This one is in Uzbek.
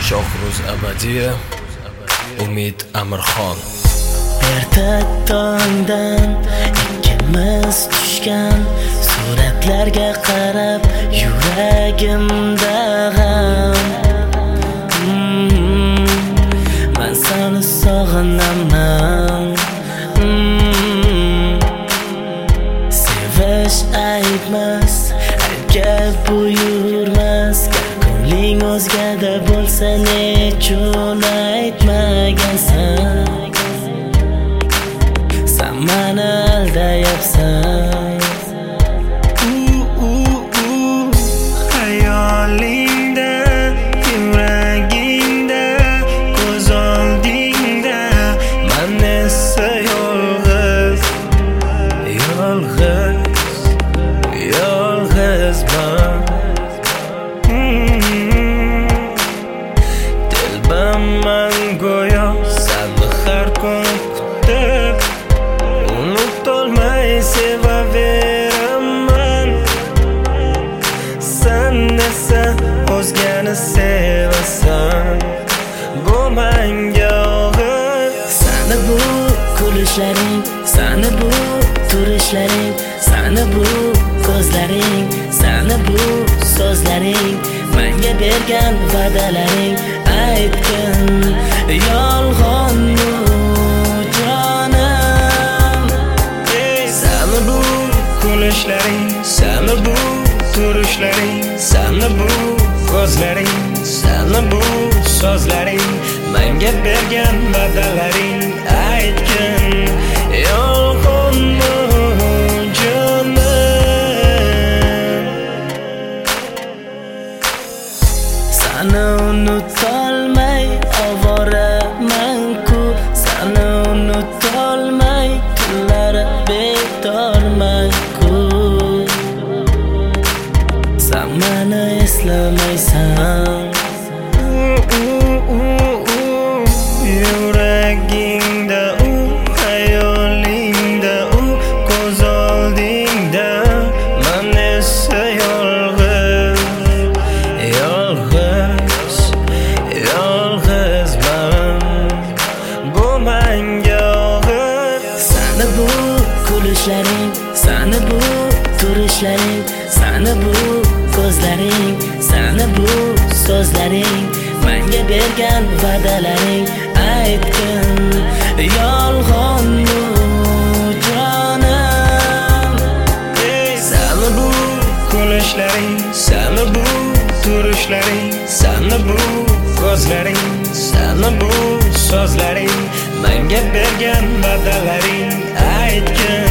Shohruz Abadiya, Umid Amirxon. Erta tongdan ikkimiz tushgan suratlarga qarab yuragimda g'am. Men seni sog'inaman. Sevish aybmas, aybga buyurmas. Ko'ngling o'zgada bo'lsa nechun aytmagansan? Sen meni aldayapsan. Hayolingda, yuragingda, ko'z oldingda men esa yolg'iz, yolg'izman. Dilbaman go'yo seni har kun kutib, unutolmay sevaveraman. Sen esa o'zgani sevasan, bu menga og'ir. Seni bu kulishlaring, seni bu turishlaring, seni bu ko'zlaring, seni bu so'zlaring, menga bergan va'dalaring aytgin yolg'onmi jonim? Seni bu kulishlaring, seni bu turishlaring, seni bu ko'zlaring, seni bu so'zlaring, menga bergan va'dalaring aytgin yolg'onmi jonim? Seni unutolmay ovoraman-ku, seni unutolmay tunlar bedorman-ku. Sen meni eslamaysan. Yuragingda hayolingda ko'z oldingda men esa yolg'izman. Bu menga og'ir. Seni bu kulishlaring, seni bu turishlaring, seni bu ko'zlaring, seni bu so'zlaring, menga bergan va'dalaring aytgin yolg'onmi jonim? Seni bu kulishlaring, seni bu turishlaring, seni bu ko'zlaring, seni bu so'zlaring, menga bergan va'dalaring aytgin